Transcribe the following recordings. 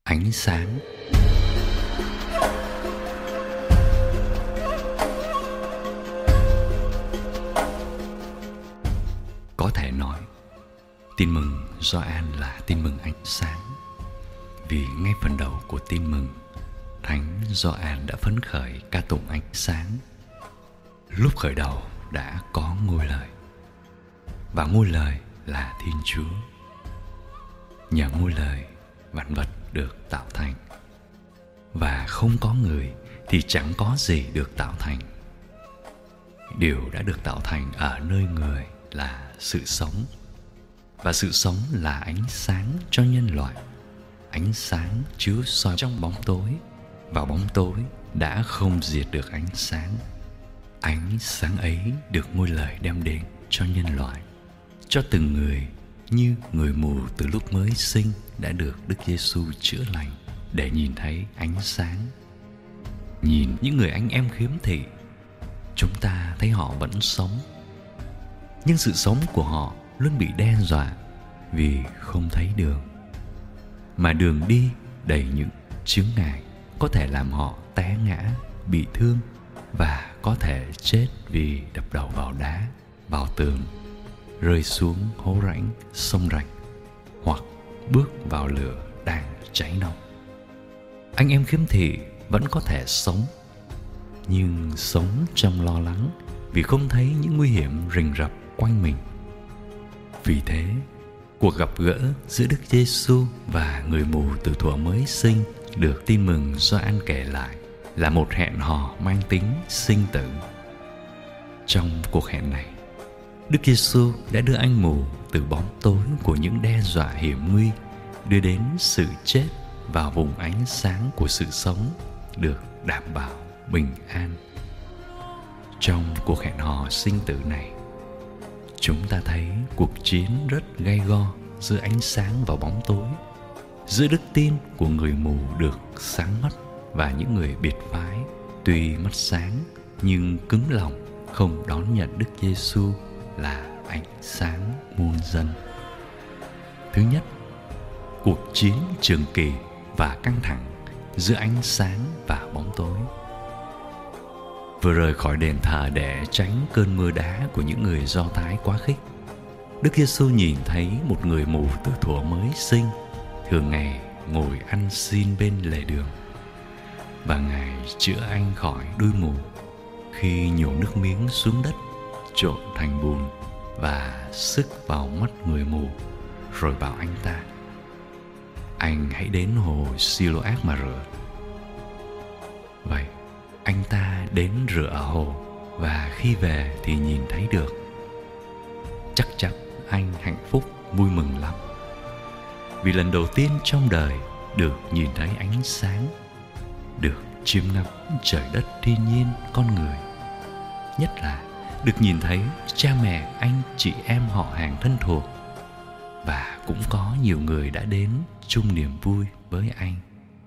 Ánh sáng. Có thể nói, tin mừng Gioan là tin mừng ánh sáng. Vì ngay phần đầu của tin mừng, Thánh Gioan đã phấn khởi ca tụng ánh sáng. Lúc khởi đầu đã có ngôi lời, và ngôi lời là Thiên Chúa. Nhờ ngôi lời, vạn vật được tạo thành, và không có người thì chẳng có gì được tạo thành. Điều đã được tạo thành ở nơi người là sự sống, và sự sống là ánh sáng cho nhân loại. Ánh sáng chiếu soi trong bóng tối, và bóng tối đã không diệt được ánh sáng. Ánh sáng ấy được ngôi lời đem đến cho nhân loại, cho từng người, như người mù từ lúc mới sinh đã được Đức Giêsu chữa lành để nhìn thấy ánh sáng. Nhìn những người anh em khiếm thị, chúng ta thấy họ vẫn sống, nhưng sự sống của họ luôn bị đe dọa vì không thấy đường. Mà đường đi đầy những chướng ngại có thể làm họ té ngã, bị thương, và có thể chết vì đập đầu vào đá, vào tường, rơi xuống hố rãnh, sông rạch, hoặc bước vào lửa đang cháy nóng. Anh em khiếm thị vẫn có thể sống, nhưng sống trong lo lắng vì không thấy những nguy hiểm rình rập quanh mình. Vì thế, cuộc gặp gỡ giữa Đức Giêsu và người mù từ thuở mới sinh được tin mừng Gioan kể lại là một hẹn hò mang tính sinh tử. Trong cuộc hẹn này, Đức Giêsu đã đưa anh mù từ bóng tối của những đe dọa hiểm nguy, đưa đến sự chết vào vùng ánh sáng của sự sống được đảm bảo bình an. Trong cuộc hẹn hò sinh tử này, chúng ta thấy cuộc chiến rất gay go giữa ánh sáng và bóng tối, giữa đức tin của người mù được sáng mắt và những người biệt phái tuy mắt sáng nhưng cứng lòng không đón nhận Đức Giêsu là ánh sáng muôn dân. Thứ nhất, cuộc chiến trường kỳ và căng thẳng giữa ánh sáng và bóng tối. Vừa rời khỏi đền thờ để tránh cơn mưa đá của những người Do Thái quá khích, Đức Giêsu nhìn thấy một người mù từ thuở mới sinh thường ngày ngồi ăn xin bên lề đường, và Ngài chữa anh khỏi đuôi mù khi nhổ nước miếng xuống đất trộn thành bùn và xức vào mắt người mù, rồi bảo anh ta: "Anh hãy đến hồ Siloác mà rửa." Vậy anh ta đến rửa ở hồ, và khi về thì nhìn thấy được. Chắc chắn anh hạnh phúc vui mừng lắm, vì lần đầu tiên trong đời được nhìn thấy ánh sáng, được chiêm ngắm trời đất thiên nhiên con người, nhất là được nhìn thấy cha mẹ, anh chị em họ hàng thân thuộc. Và cũng có nhiều người đã đến chung niềm vui với anh.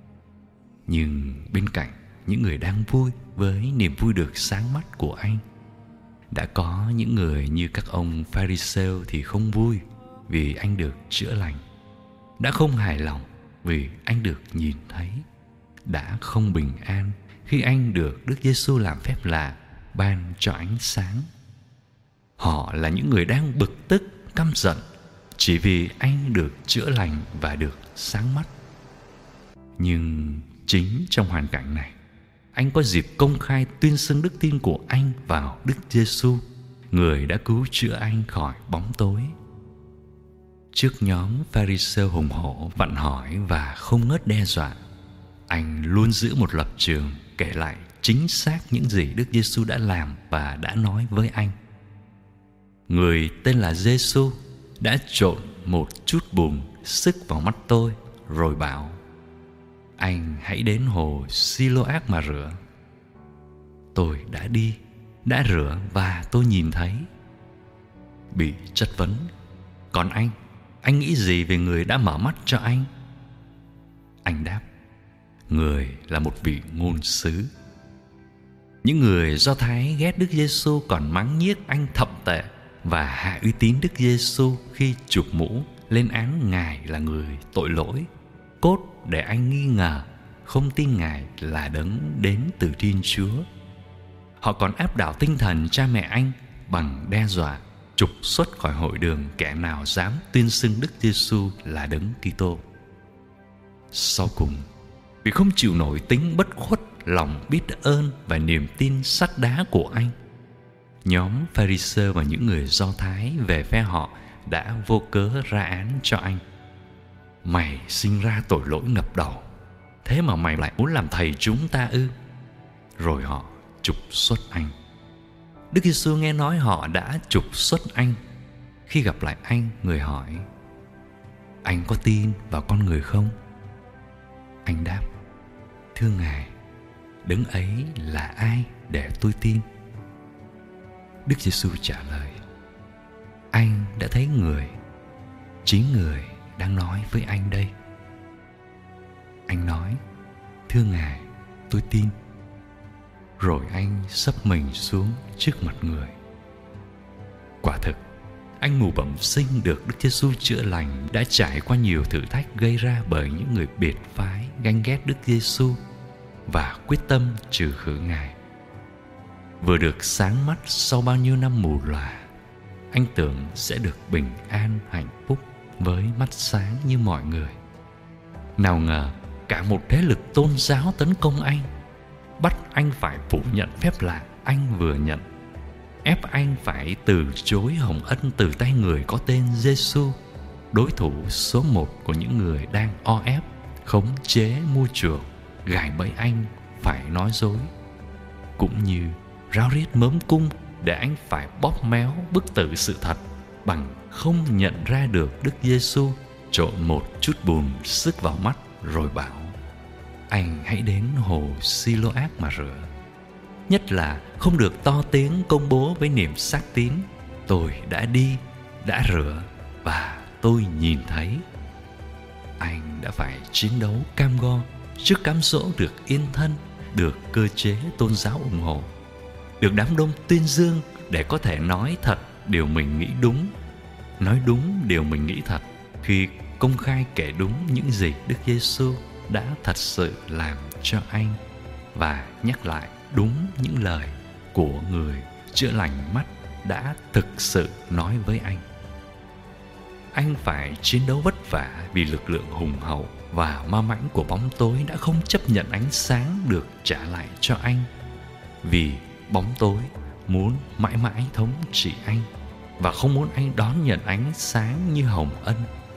Nhưng bên cạnh những người đang vui với niềm vui được sáng mắt của anh, đã có những người như các ông Pharisêu thì không vui vì anh được chữa lành, đã không hài lòng vì anh được nhìn thấy, đã không bình an khi anh được Đức Giêsu làm phép lạ ban cho ánh sáng. Họ là những người đang bực tức, căm giận chỉ vì anh được chữa lành và được sáng mắt. Nhưng chính trong hoàn cảnh này, anh có dịp công khai tuyên xưng đức tin của anh vào Đức Giêsu, người đã cứu chữa anh khỏi bóng tối. Trước nhóm Pharisêu hùng hổ, vặn hỏi và không ngớt đe dọa, anh luôn giữ một lập trường kể lại chính xác những gì Đức Giêsu đã làm và đã nói với anh. Người tên là Giêsu đã trộn một chút bùn xức vào mắt tôi, rồi bảo: "Anh hãy đến hồ Siloác mà rửa." Tôi đã đi, đã rửa, và tôi nhìn thấy. Bị chất vấn: "Còn anh nghĩ gì về người đã mở mắt cho anh?" Anh đáp: "Người là một vị ngôn sứ." Những người Do Thái ghét Đức Giêsu còn mắng nhiếc anh thậm tệ và hạ uy tín Đức Giêsu khi chụp mũ lên án Ngài là người tội lỗi, cốt để anh nghi ngờ, không tin Ngài là đấng đến từ Thiên Chúa. Họ còn áp đảo tinh thần cha mẹ anh bằng đe dọa trục xuất khỏi hội đường kẻ nào dám tuyên xưng Đức Giêsu là đấng Kitô. Sau cùng, vì không chịu nổi tính bất khuất, lòng biết ơn và niềm tin sắt đá của anh, nhóm Pha-ri-sơ và những người Do Thái về phe họ đã vô cớ ra án cho anh. Mày sinh ra tội lỗi ngập đầu, thế mà mày lại muốn làm thầy chúng ta ư? Rồi họ trục xuất anh. Đức Giêsu nghe nói họ đã trục xuất anh. Khi gặp lại anh, người hỏi: anh có tin vào con người không? Anh đáp: thưa Ngài, đấng ấy là ai để tôi tin? Đức Giêsu trả lời: anh đã thấy người, chính người đang nói với anh đây. Anh nói: thưa Ngài, tôi tin. Rồi anh sấp mình xuống trước mặt người. Quả thực, anh mù bẩm sinh được Đức Giêsu chữa lành đã trải qua nhiều thử thách gây ra bởi những người biệt phái ganh ghét Đức Giêsu và quyết tâm trừ khử Ngài. Vừa được sáng mắt sau bao nhiêu năm mù lòa, anh tưởng sẽ được bình an hạnh phúc với mắt sáng như mọi người. Nào ngờ cả một thế lực tôn giáo tấn công anh, bắt anh phải phủ nhận phép lạ anh vừa nhận, ép anh phải từ chối hồng ân từ tay người có tên Giêsu, đối thủ số 1 của những người đang o ép, khống chế, mua chuộc, gài bẫy anh phải nói dối, cũng như ráo riết mớm cung để anh phải bóp méo bức tử sự thật bằng không nhận ra được Đức Giêsu trộn một chút bùn sức vào mắt rồi bảo: anh hãy đến hồ Siloác mà rửa. Nhất là không được to tiếng công bố với niềm xác tín: tôi đã đi, đã rửa và tôi nhìn thấy. Anh đã phải chiến đấu cam go trước cám dỗ được yên thân, được cơ chế tôn giáo ủng hộ, được đám đông tuyên dương để có thể nói thật điều mình nghĩ đúng, nói đúng điều mình nghĩ thật khi công khai kể đúng những gì Đức Giêsu đã thật sự làm cho anh, và nhắc lại đúng những lời của người chữa lành mắt đã thực sự nói với anh. Anh phải chiến đấu vất vả vì lực lượng hùng hậu và ma mãnh của bóng tối đã không chấp nhận ánh sáng được trả lại cho anh, vì bóng tối muốn mãi mãi thống trị anh và không muốn anh đón nhận ánh sáng như hồng ân.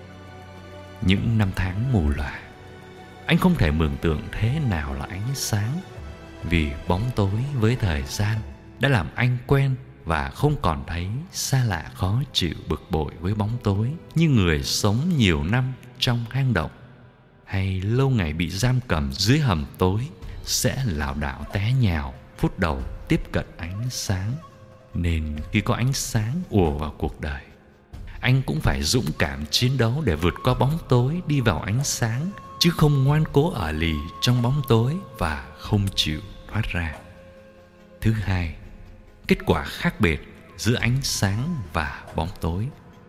Những năm tháng mù lòa, anh không thể mường tượng thế nào là ánh sáng, vì bóng tối với thời gian đã làm anh quen và không còn thấy xa lạ khó chịu bực bội với bóng tối như người sống nhiều năm trong hang động hay lâu ngày bị giam cầm dưới hầm tối sẽ lảo đảo té nhào phút đầu tiếp cận ánh sáng. Nên khi có ánh sáng ùa vào cuộc đời, anh cũng phải dũng cảm chiến đấu để vượt qua bóng tối đi vào ánh sáng, chứ không ngoan cố ở lì trong bóng tối và không chịu thoát ra. Thứ hai, kết quả khác biệt giữa ánh sáng và bóng tối.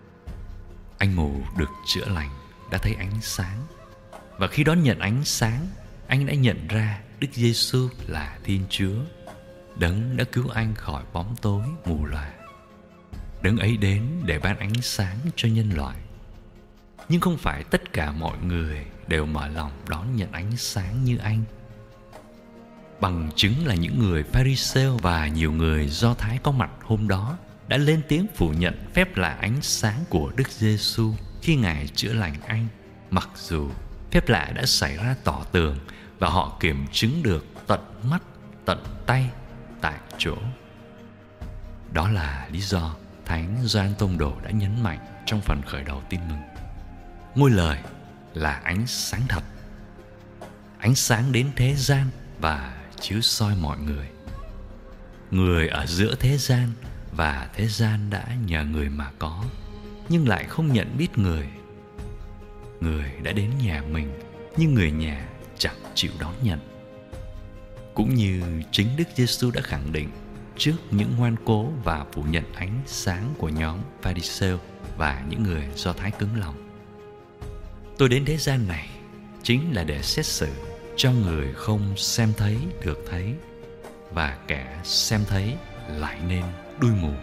Anh mù được chữa lành đã thấy ánh sáng, và khi đón nhận ánh sáng, anh đã nhận ra Đức Giêsu là Thiên Chúa, đấng đã cứu anh khỏi bóng tối mù lòa. Đấng ấy đến để ban ánh sáng cho nhân loại. Nhưng không phải tất cả mọi người đều mở lòng đón nhận ánh sáng như anh. Bằng chứng là những người Pha-ri-sêu và nhiều người Do Thái có mặt hôm đó đã lên tiếng phủ nhận phép lạ ánh sáng của Đức Giêsu khi Ngài chữa lành anh, mặc dù phép lạ đã xảy ra tỏ tường và họ kiểm chứng được tận mắt, tận tay, tại chỗ. Đó là lý do Thánh Gioan Tông Đồ đã nhấn mạnh trong phần khởi đầu tin mừng: ngôi lời là ánh sáng thật, ánh sáng đến thế gian và chiếu soi mọi người. Người ở giữa thế gian và thế gian đã nhờ người mà có, nhưng lại không nhận biết người. Người đã đến nhà mình, nhưng người nhà chẳng chịu đón nhận. Cũng như chính Đức Giêsu đã khẳng định trước những ngoan cố và phủ nhận ánh sáng của nhóm Pha-ri-sêu và những người Do Thái cứng lòng: tôi đến thế gian này chính là để xét xử cho người không xem thấy được thấy, và kẻ xem thấy lại nên đuôi mù.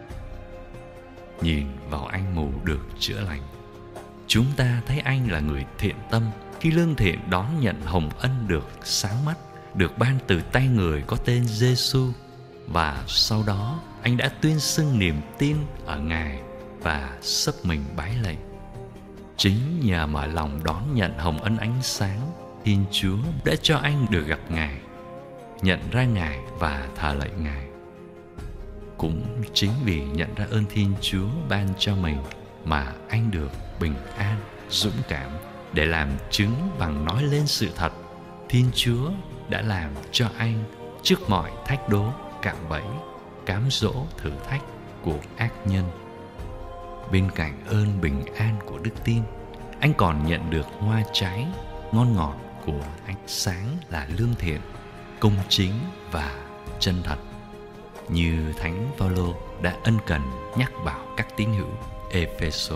Nhìn vào anh mù được chữa lành, chúng ta thấy anh là người thiện tâm khi lương thiện đón nhận hồng ân được sáng mắt, được ban từ tay người có tên Giêsu, và sau đó anh đã tuyên xưng niềm tin ở Ngài và sấp mình bái lạy. Chính nhờ mở lòng đón nhận hồng ân ánh sáng, Thiên Chúa đã cho anh được gặp Ngài, nhận ra Ngài và thờ lạy Ngài. Cũng chính vì nhận ra ơn Thiên Chúa ban cho mình mà anh được bình an, dũng cảm để làm chứng bằng nói lên sự thật Thiên Chúa đã làm cho anh trước mọi thách đố, cạm bẫy, cám dỗ, thử thách của ác nhân. Bên cạnh ơn bình an của đức tin, anh còn nhận được hoa trái ngon ngọt của ánh sáng là lương thiện, công chính và chân thật. Như Thánh Phaolô đã ân cần nhắc bảo các tín hữu Ê-phê-sô: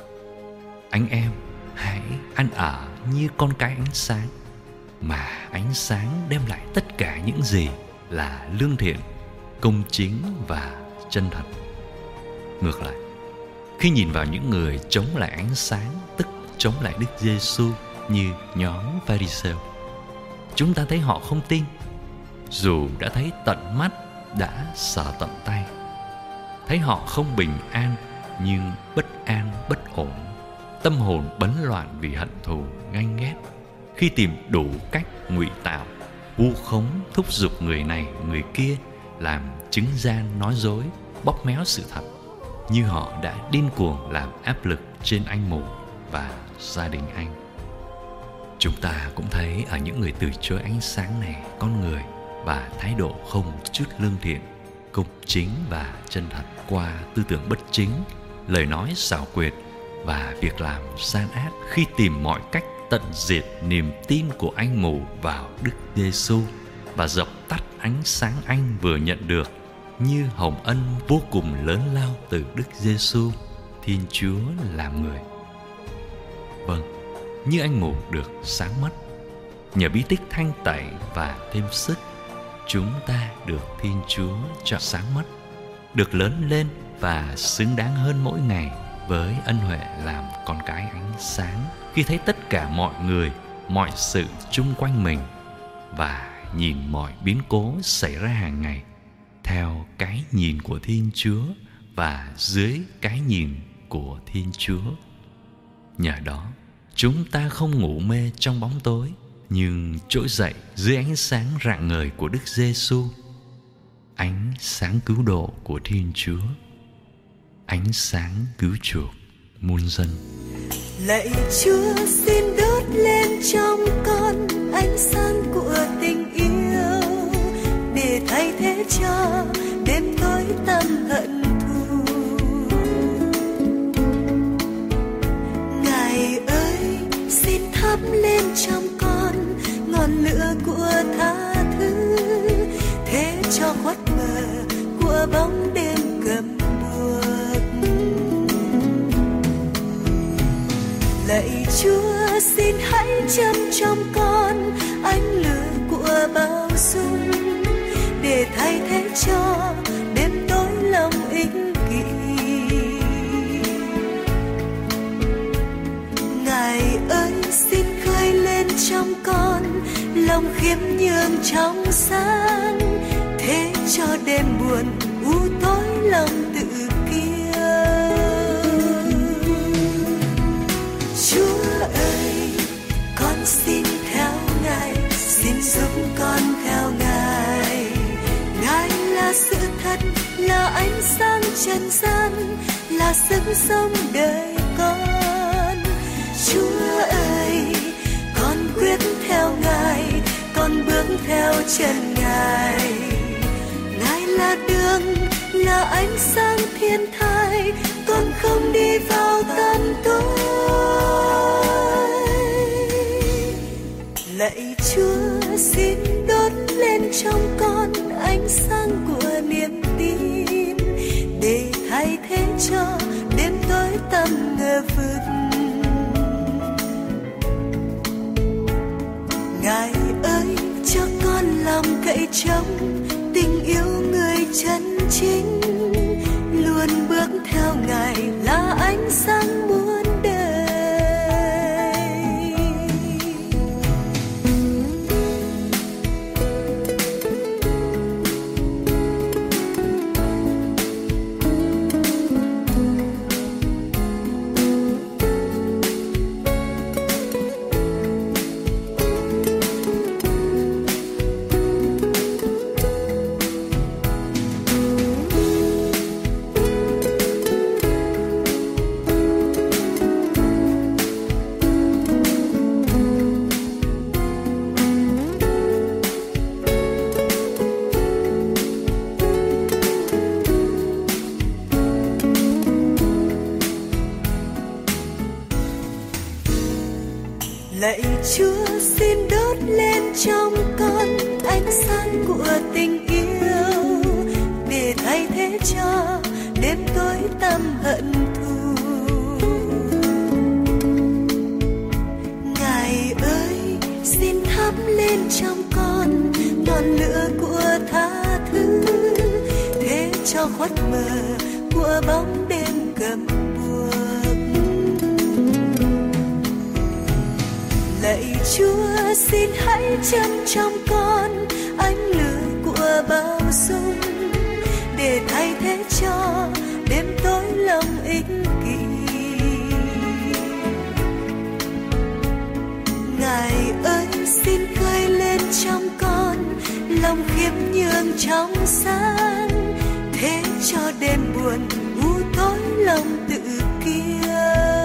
anh em hãy ăn ở như con cái ánh sáng, mà ánh sáng đem lại tất cả những gì là lương thiện, công chính và chân thật. Ngược lại, khi nhìn vào những người chống lại ánh sáng, tức chống lại Đức Giêsu như nhóm Pha-ri-sêu, chúng ta thấy họ không tin, dù đã thấy tận mắt, đã sờ tận tay. Thấy họ không bình an, nhưng bất an, bất ổn, tâm hồn bấn loạn vì hận thù, ganh ghét, khi tìm đủ cách ngụy tạo, vu khống, thúc giục người này người kia làm chứng gian, nói dối, bóp méo sự thật, như họ đã điên cuồng làm áp lực trên anh mù và gia đình anh. Chúng ta cũng thấy ở những người từ chối ánh sáng này con người và thái độ không chút lương thiện, công chính và chân thật qua tư tưởng bất chính, lời nói xảo quyệt và việc làm gian ác khi tìm mọi cách tận diệt niềm tin của anh mù vào Đức Giêsu và dập tắt ánh sáng anh vừa nhận được như hồng ân vô cùng lớn lao từ Đức Giêsu, Thiên Chúa làm người. Vâng, như anh mù được sáng mắt, nhờ bí tích thanh tẩy và thêm sức, chúng ta được Thiên Chúa cho sáng mắt, được lớn lên và xứng đáng hơn mỗi ngày với ân huệ làm con cái ánh sáng khi thấy tất cả mọi người, mọi sự chung quanh mình và nhìn mọi biến cố xảy ra hàng ngày theo cái nhìn của Thiên Chúa và dưới cái nhìn của Thiên Chúa. Nhờ đó, chúng ta không ngủ mê trong bóng tối, nhưng trỗi dậy dưới ánh sáng rạng ngời của Đức Giêsu, ánh sáng cứu độ của Thiên Chúa, ánh sáng cứu chuộc muôn dân. Lạy Chúa, xin đốt lên trong con ánh sáng của tình yêu, để thay thế cho đêm tối tâm hận thù. Ngài ơi, xin thắp lên trong con ngọn lửa của tha thứ, thế cho khuất mờ của bóng đêm cầm buộc. Lạy Chúa, xin hãy châm trong con ánh lửa của bao dung, để thay thế cho đêm tối lòng ích kỷ. Ngài ơi, xin khơi lên trong con lòng khiêm nhường trong sáng, thế cho đêm buồn u tối lòng tự kiêu. Chúa ơi, con xin theo Ngài, xin giúp con theo Ngài. Ngài là sự thật, là ánh sáng trần gian, là sức sống đời con. Chúa ơi, con quyết theo Ngài, con bước theo chân Ngài. Ngài là đường, là ánh sáng thiên thai, con không đi vào tăm tối. Lạy Chúa, xin đốt lên trong con ánh sáng của niềm tin, để thay thế cho đêm tối tăm ngờ vực. Ngài ơi cho con lòng cậy trông, tình yêu người chân chính, luôn bước theo Ngài là ánh sáng muôn đời. Lạy Chúa xin đốt lên trong con ánh sáng của tình yêu, để thay thế cho đêm tối tăm hận thù. Ngài ơi xin thắp lên trong con ngọn lửa của tha thứ, thế cho khuất mờ của bóng đêm cầm buộc. Lạy Chúa xin hãy châm trong con ánh lửa của bao dung, để thay thế cho đêm tối lòng ích kỷ. Ngài ơi xin khơi lên trong con lòng khiêm nhường trong sáng, thế cho đêm buồn u tối lòng tự kiêu.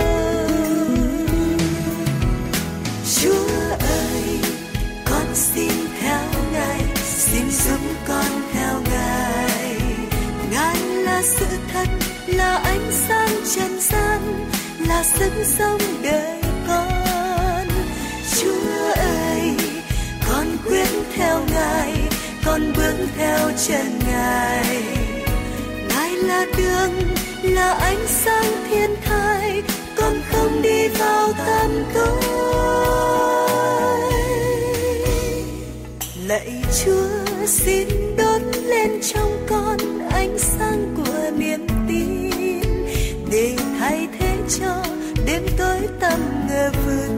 Chúa ơi, con xin theo Ngài, xin giúp con theo Ngài. Ngài là sự thật, là ánh sáng trần gian, là sức sống đời con. Chúa ơi, con quyết theo Ngài, con bước theo chân Ngài. Ngài là đường, là ánh sáng thiên thai, con không đi vào tăm tối. Lạy Chúa xin đốt lên trong con ánh sáng của niềm tin, để thay thế cho đêm tối tăm ngờ vực.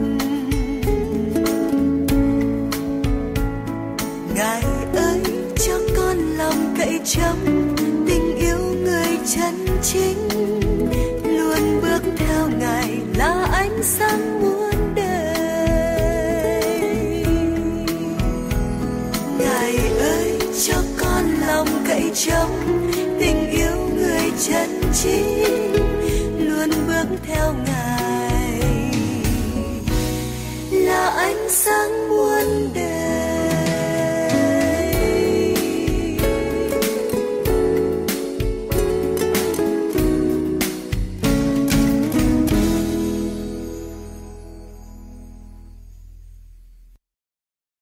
Ngài ơi cho con lòng cậy trông, tình yêu người chân chính, luôn bước theo Ngài là ánh sáng muôn đời. Ngài ơi cho con lòng cậy trông,